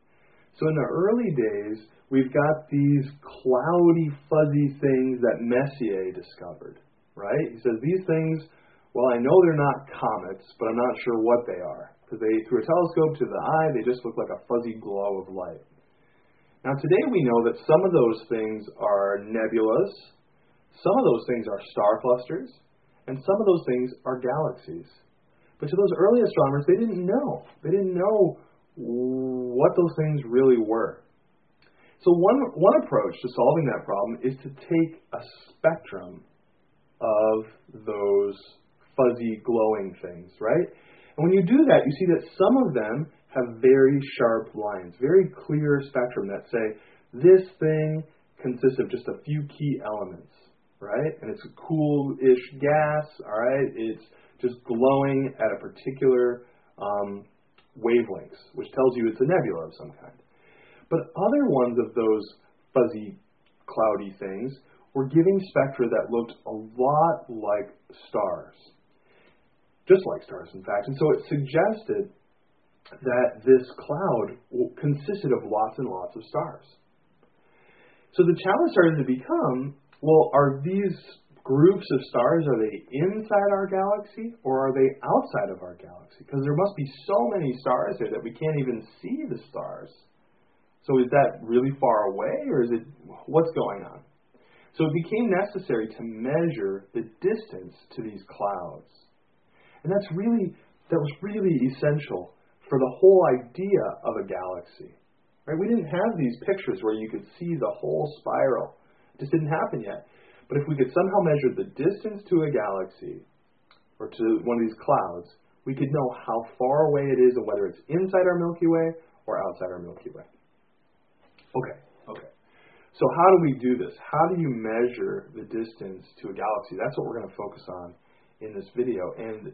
So in the early days, we've got these cloudy, fuzzy things that Messier discovered, right? He says these things, well, I know they're not comets, but I'm not sure what they are. Because through a telescope to the eye, they just look like a fuzzy glow of light. Now today we know that some of those things are nebulas, some of those things are star clusters, and some of those things are galaxies. But to those early astronomers, they didn't know. They didn't know what those things really were. So one approach to solving that problem is to take a spectrum of those fuzzy glowing things, right? And when you do that, you see that some of them have very sharp lines, very clear spectrum that say this thing consists of just a few key elements, right? And it's a cool-ish gas, all right? It's just glowing at a particular wavelengths, which tells you it's a nebula of some kind. But other ones of those fuzzy, cloudy things were giving spectra that looked a lot like stars. Just like stars, in fact. And so it suggested that this cloud consisted of lots and lots of stars. So the challenge started to become, well, are these groups of stars, are they inside our galaxy or are they outside of our galaxy? Because there must be so many stars there that we can't even see the stars. So is that really far away, or is it, what's going on? So it became necessary to measure the distance to these clouds. And that was really essential for the whole idea of a galaxy. Right? We didn't have these pictures where you could see the whole spiral. It just didn't happen yet. But if we could somehow measure the distance to a galaxy, or to one of these clouds, we could know how far away it is and whether it's inside our Milky Way or outside our Milky Way. Okay. So how do we do this? How do you measure the distance to a galaxy? That's what we're going to focus on in this video. And,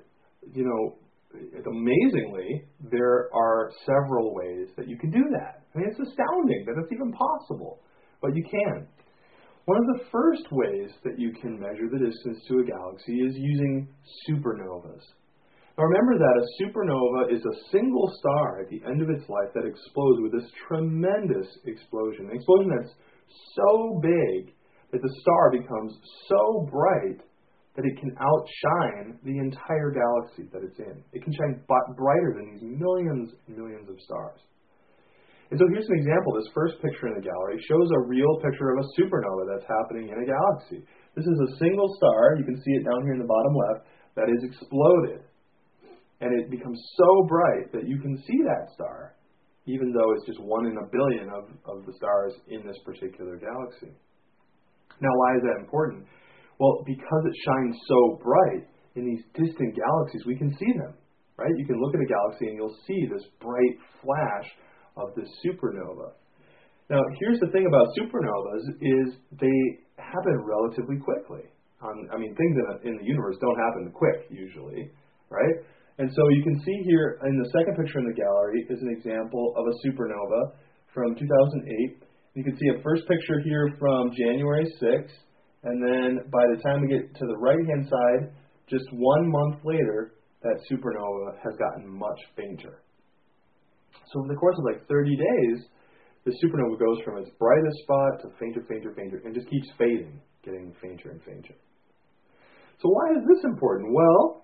amazingly, there are several ways that you can do that. I mean, it's astounding that it's even possible, but you can. One of the first ways that you can measure the distance to a galaxy is using supernovas. Now remember that a supernova is a single star at the end of its life that explodes with this tremendous explosion. An explosion that's so big that the star becomes so bright that it can outshine the entire galaxy that it's in. It can shine brighter than these millions and millions of stars. And so here's an example. This first picture in the gallery shows a real picture of a supernova that's happening in a galaxy. This is a single star, you can see it down here in the bottom left, that is exploded. And it becomes so bright that you can see that star, even though it's just 1 in a billion of the stars in this particular galaxy. Now, why is that important? Well, because it shines so bright in these distant galaxies, we can see them, right? You can look at a galaxy and you'll see this bright flash of this supernova. Now, here's the thing about supernovas is they happen relatively quickly. Things in the universe don't happen quick, usually, right? And so you can see here in the second picture in the gallery is an example of a supernova from 2008. You can see a first picture here from January 6th, and then by the time we get to the right-hand side, just 1 month later, that supernova has gotten much fainter. So over the course of 30 days, the supernova goes from its brightest spot to fainter, and just keeps fading, getting fainter and fainter. So why is this important? Well,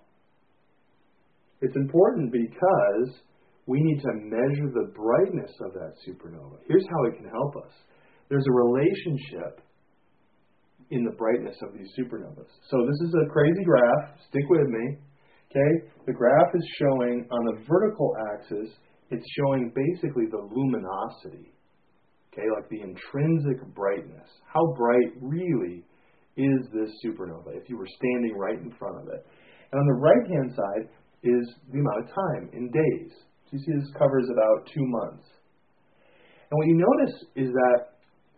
it's important because we need to measure the brightness of that supernova. Here's how it can help us. There's a relationship in the brightness of these supernovas. So this is a crazy graph. Stick with me. Okay? The graph is showing on the vertical axis, it's showing basically the luminosity. Okay? Like the intrinsic brightness. How bright really is this supernova if you were standing right in front of it? And on the right-hand side is the amount of time in days. So you see this covers about 2 months. And what you notice is that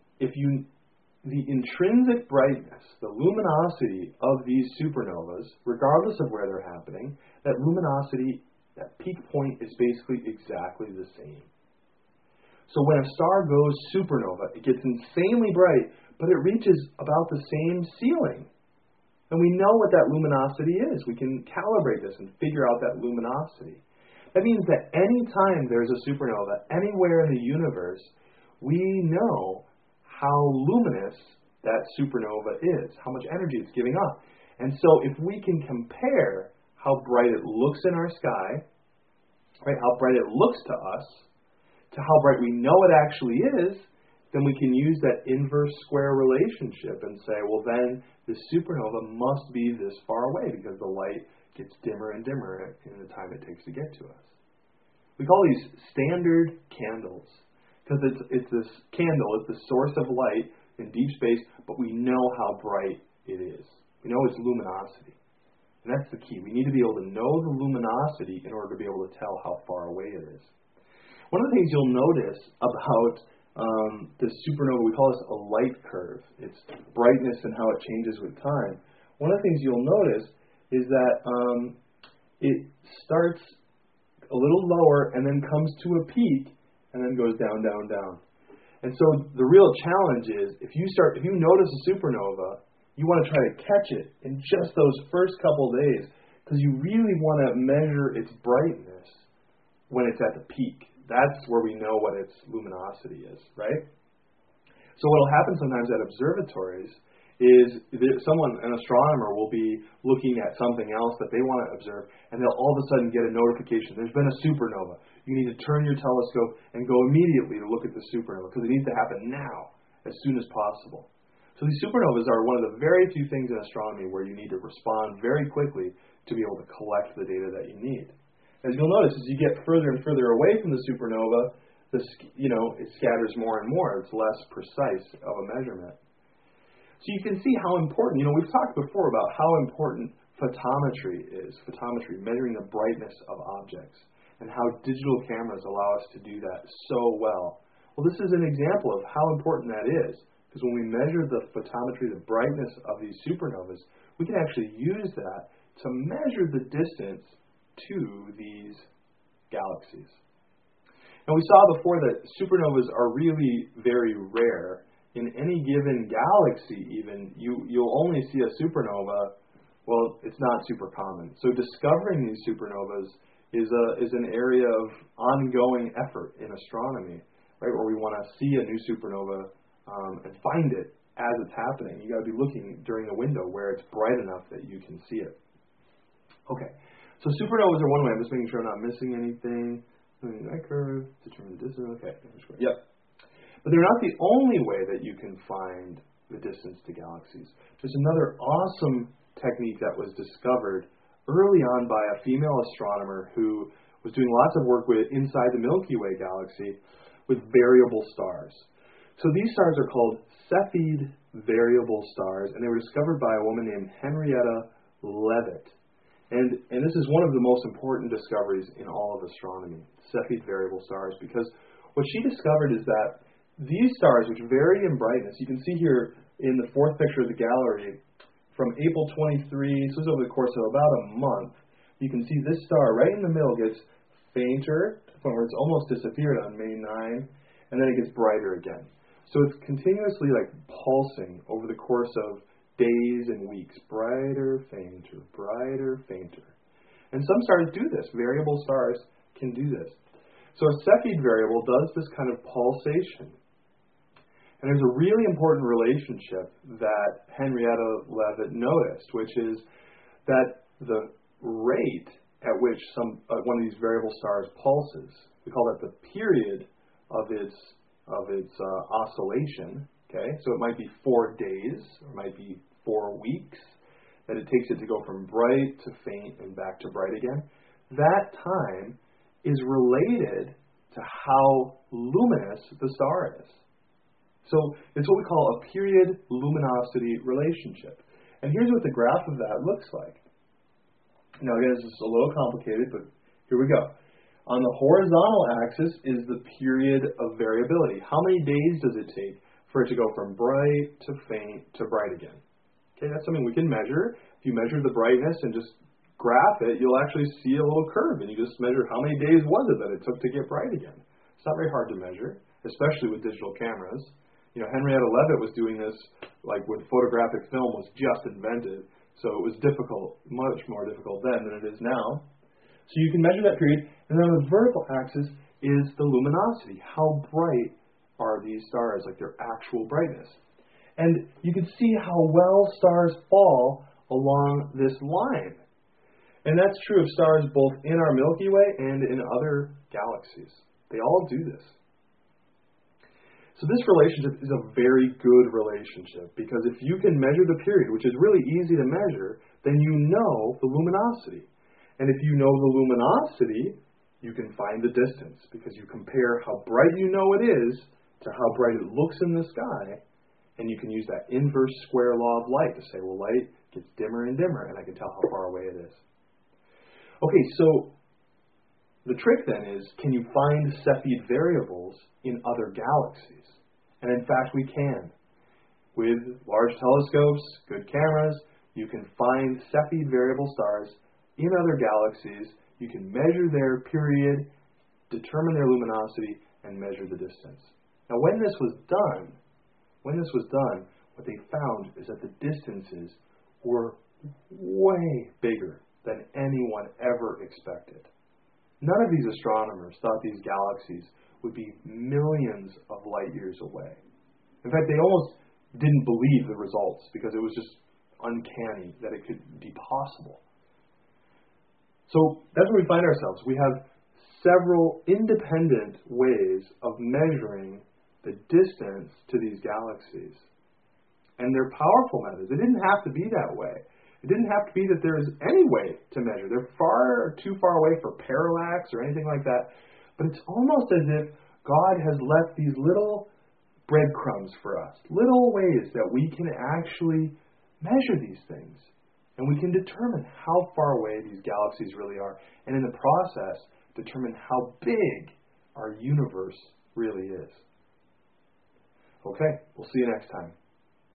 the intrinsic brightness, the luminosity of these supernovas, regardless of where they're happening, that luminosity, that peak point is basically exactly the same. So when a star goes supernova, it gets insanely bright, but it reaches about the same ceiling. And we know what that luminosity is. We can calibrate this and figure out that luminosity. That means that any time there's a supernova anywhere in the universe, we know how luminous that supernova is, how much energy it's giving off. And so if we can compare how bright it looks in our sky, right, how bright it looks to us, to how bright we know it actually is, then we can use that inverse square relationship and say, well, then the supernova must be this far away because the light gets dimmer and dimmer in the time it takes to get to us. We call these standard candles because it's this candle, it's the source of light in deep space, but we know how bright it is. We know its luminosity. And that's the key. We need to be able to know the luminosity in order to be able to tell how far away it is. One of the things you'll notice about the supernova, we call this a light curve. It's brightness and how it changes with time. One of the things you'll notice is that it starts a little lower and then comes to a peak and then goes down, down, down. And so the real challenge is if you notice a supernova, you want to try to catch it in just those first couple days because you really want to measure its brightness when it's at the peak. That's where we know what its luminosity is, right? So what will happen sometimes at observatories is an astronomer will be looking at something else that they want to observe, and they'll all of a sudden get a notification. There's been a supernova. You need to turn your telescope and go immediately to look at the supernova because it needs to happen now, as soon as possible. So these supernovas are one of the very few things in astronomy where you need to respond very quickly to be able to collect the data that you need. As you'll notice, as you get further and further away from the supernova, it scatters more and more. It's less precise of a measurement. So you can see how important, we've talked before about how important photometry is. Photometry, measuring the brightness of objects, and how digital cameras allow us to do that so well. Well, this is an example of how important that is. Because when we measure the photometry, the brightness of these supernovas, we can actually use that to measure the distance to these galaxies. And we saw before that supernovas are really very rare. In any given galaxy even, you'll only see a supernova, well, it's not super common. So discovering these supernovas is an area of ongoing effort in astronomy, right, where we want to see a new supernova and find it as it's happening. You got to be looking during the window where it's bright enough that you can see it. Okay, so supernovas are one way. I'm just making sure I'm not missing anything. That curve, determine the distance. Okay, yep. But they're not the only way that you can find the distance to galaxies. There's another awesome technique that was discovered early on by a female astronomer who was doing lots of work inside the Milky Way galaxy with variable stars. So these stars are called Cepheid variable stars, and they were discovered by a woman named Henrietta Leavitt. And this is one of the most important discoveries in all of astronomy, Cepheid variable stars, because what she discovered is that these stars, which vary in brightness, you can see here in the fourth picture of the gallery, from April 23, so this is over the course of about a month, you can see this star right in the middle gets fainter, to the point where it's almost disappeared on May 9, and then it gets brighter again. So it's continuously pulsing over the course of days and weeks, brighter, fainter, brighter, fainter. And some stars do this. Variable stars can do this. So a Cepheid variable does this kind of pulsation. And there's a really important relationship that Henrietta Leavitt noticed, which is that the rate at which one of these variable stars pulses, we call that the period of its oscillation. Okay, so it might be 4 days, or it might be 4 weeks that it takes it to go from bright to faint and back to bright again. That time is related to how luminous the star is. So it's what we call a period luminosity relationship. And here's what the graph of that looks like. Now again, this is a little complicated, but here we go. On the horizontal axis is the period of variability. How many days does it take for it to go from bright to faint to bright again? Okay, that's something we can measure. If you measure the brightness and just graph it, you'll actually see a little curve, and you just measure how many days was it that it took to get bright again. It's not very hard to measure, especially with digital cameras. Henrietta Leavitt was doing this when photographic film was just invented, so it was difficult, much more difficult then than it is now. So you can measure that period, and then on the vertical axis is the luminosity. How bright are these stars, like their actual brightness? And you can see how well stars fall along this line. And that's true of stars both in our Milky Way and in other galaxies. They all do this. So this relationship is a very good relationship, because if you can measure the period, which is really easy to measure, then you know the luminosity. And if you know the luminosity, you can find the distance, because you compare how bright you know it is to how bright it looks in the sky, and you can use that inverse square law of light to say, well, light gets dimmer and dimmer, and I can tell how far away it is. Okay, so the trick then is, can you find Cepheid variables in other galaxies? And in fact, we can. With large telescopes, good cameras, you can find Cepheid variable stars in other galaxies. You can measure their period, determine their luminosity, and measure the distance. Now, when this was done, what they found is that the distances were way bigger than anyone ever expected. None of these astronomers thought these galaxies would be millions of light years away. In fact, they almost didn't believe the results, because it was just uncanny that it could be possible. So that's where we find ourselves. We have several independent ways of measuring the distance to these galaxies. And they're powerful methods. It didn't have to be that way. It didn't have to be that there's any way to measure. They're too far away for parallax or anything like that. But it's almost as if God has left these little breadcrumbs for us, little ways that we can actually measure these things. And we can determine how far away these galaxies really are. And in the process, determine how big our universe really is. Okay, we'll see you next time.